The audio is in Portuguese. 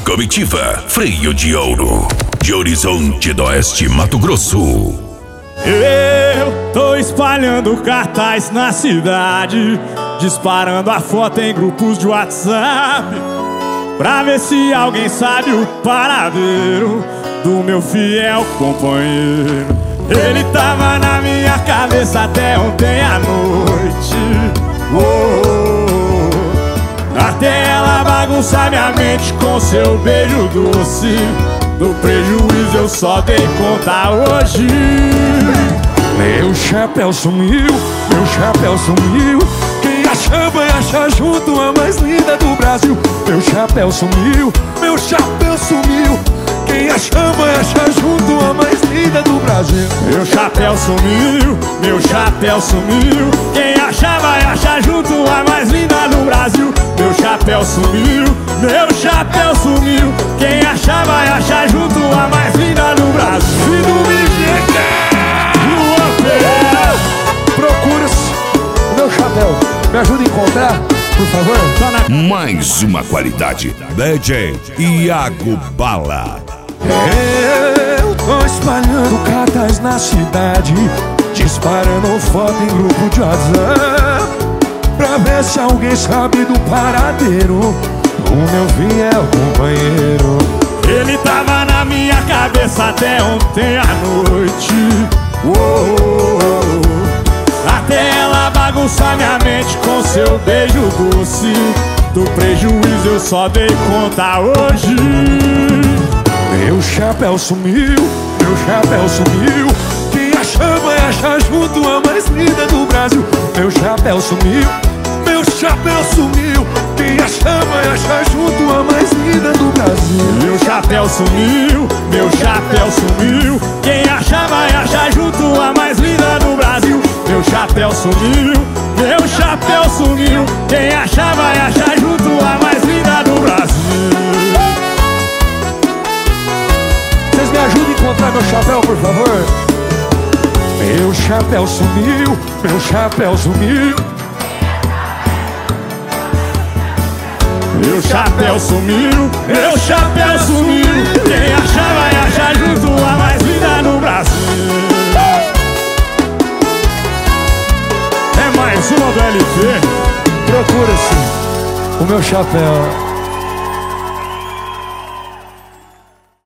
Comitiva Freio de Ouro, de Horizonte do Oeste, Mato Grosso. Eu tô espalhando cartaz na cidade, disparando a foto em grupos de WhatsApp, pra ver se alguém sabe o paradeiro do meu fiel companheiro. Ele tava na minha cabeça até ontem à noite. Até ela bagunçar minha mente com seu beijo doce. Do prejuízo eu só dei conta hoje. Meu chapéu sumiu, meu chapéu sumiu. Quem achar vai achar junto a mais linda do Brasil. Meu chapéu sumiu, meu chapéu sumiu. Quem achar vai achar junto a mais linda do Brasil. Meu chapéu sumiu, meu chapéu sumiu. Quem achar vai achar junto a mais linda do Brasil. Meu chapéu sumiu, meu chapéu sumiu. Quem achar vai achar junto a mais linda do Brasil. E do procura-se o meu chapéu. Me ajuda a encontrar, por favor. Mais uma qualidade, DJ Iago Bala. Eu tô espalhando cartaz na cidade, disparando foto em grupo de WhatsApp, pra ver se alguém sabe do paradeiro do meu fiel companheiro. Ele tava na minha cabeça até ontem à noite. Até ela bagunçar minha mente com seu beijo doce. Do prejuízo eu só dei conta hoje. Meu chapéu sumiu, meu chapéu sumiu. Quem achar vai achar junto a mais linda do Brasil. Meu chapéu sumiu, meu chapéu sumiu. Quem achar vai achar junto a mais linda do Brasil. Meu chapéu sumiu, meu chapéu sumiu. Quem achar vai achar junto a mais linda do Brasil. Meu chapéu sumiu, meu chapéu sumiu. Quem achar vai achar junto a mais linda do Brasil. Vocês me ajudem a encontrar meu chapéu, por favor. Meu chapéu sumiu, meu chapéu sumiu. Meu chapéu sumiu, meu chapéu sumiu. Quem achar vai achar junto a mais linda no Brasil. É mais uma do LP. Procura-se o meu chapéu.